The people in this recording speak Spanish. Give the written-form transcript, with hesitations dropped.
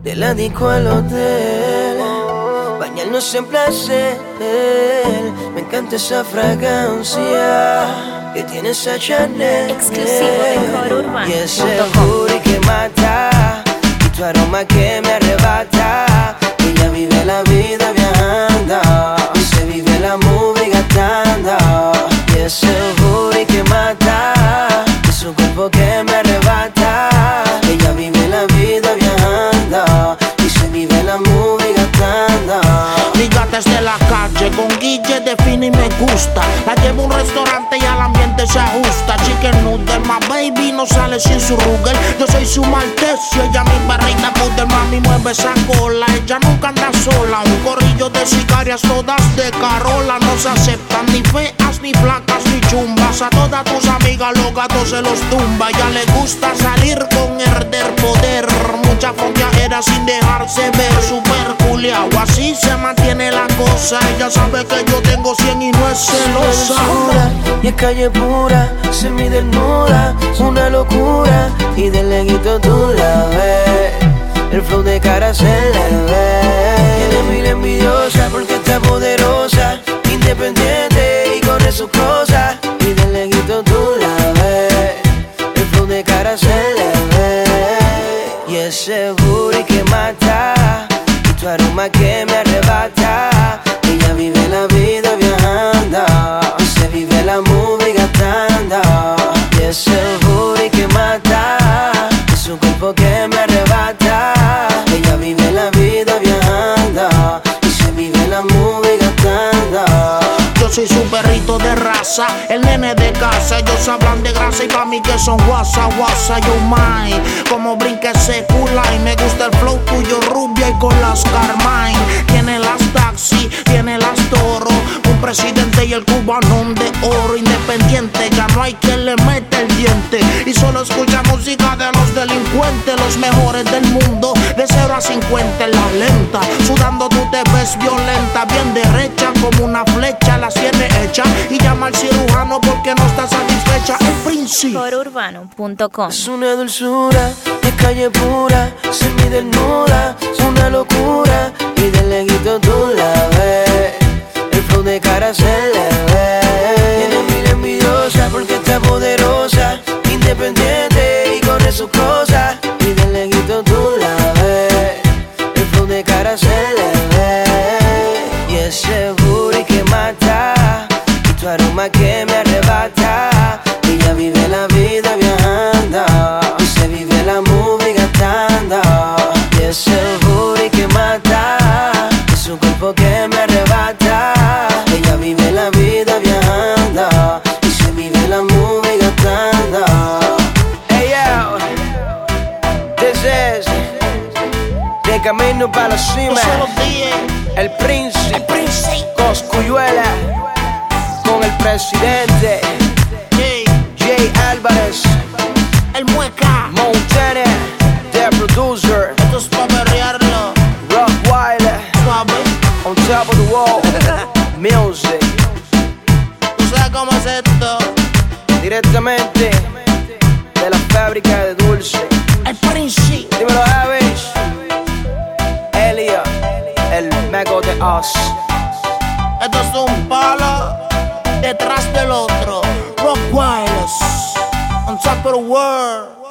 De la disco al hotel, bañarnos en placer. Me encanta esa fragancia que tiene esa Chanel. Exclusivo de Coro Urbano. Y ese booty que mata, y tu aroma que me arrebata. Ella vive la vida viajando, y se vive la movie gastando. Y ese booty que mata, y su cuerpo que me arrebata. Ella vive la vida viajando, y se vive la movie gastando. Ligate desde la calle, con Guille define y me gusta. La llevo a un restaurante y al ambiente se ajusta. Chicken noodle, my baby no sale sin su Ruger. Yo soy su maltecio, ella mi barrita poder. Mami mueve esa cola, ella nunca anda sola. Un corrillo de sicarias todas de Carola. No se aceptan ni feas, ni flacas, ni chumbas. A todas tus amigas los gatos se los tumba. Ya le gusta salir con herder poder. Mucha era sin dejarse ver. Super culiao, así se mantiene la cosa. Ella sabe que yo tengo 100 y no es celosa. Y es calle pura, semidesnuda, una locura. Y de leguito tú la ves, el flow de cara se le ve. Tiene mil envidiosa porque está poderosa, independiente y corre sus cosas. Y de leguito tú la ves, el flow de cara se le ve. Y ese booty que mata, y tu aroma que me arrebata. Ella vive la vida viajando, y se vive la movie gastando. Y ese booty que mata, y su cuerpo que me arrebata. Ella vive la vida viajando, y se vive la movie gastando. Yo soy su perrito de raza, el nene de casa. Ellos hablan de grasa y pa' mí que son guasa, guasa. Yo my, como brinca ese culay. Me gusta el flow tuyo rubia y con las Carmine. Tiene las taxi, tiene las toro. Un presidente y el cubanón de oro. Independiente, ya no hay quien le mete el diente. Y solo escucha música de los delincuentes. Los mejores del mundo, de 0 a 50 en la lenta. Sudando tú te ves violenta, bien derecha como una flecha. Las tiene hecha y llama al cirujano porque no está satisfecha. El príncipe CoroUrbano.com. Es una dulzura, es calle pura, semidesnuda, una locura. Y de leguito tú la ves, el flow de cara se le ve. Tiene mil envidiosas porque está poderosa, independiente y corre sus cosas. Y de leguito tú la ves, el flow de cara se le ve. Y ese booty que mata, y tu aroma que me arrebata. Ella vive la vida viajando, y se vive la movie gastando. Y ese booty que mata, y su cuerpo que me arrebata. Ella vive la vida viajando, y se vive la movie gastando. Hey yo, this is de camino para la cima. El príncipe, Cosculluela, con el presidente Jay Álvarez, el mueca, Montana, the producer. esto es pa' berrearlo, Rockwilder, suave. on top of the wall. Music, ¿Tú sabes cómo es esto? directamente de la fábrica de dulce. El príncipe, Dímelo, Avis, Elia, el mago de Oz. esto es un palo detrás del otro. Rock Wireless, on top of the world.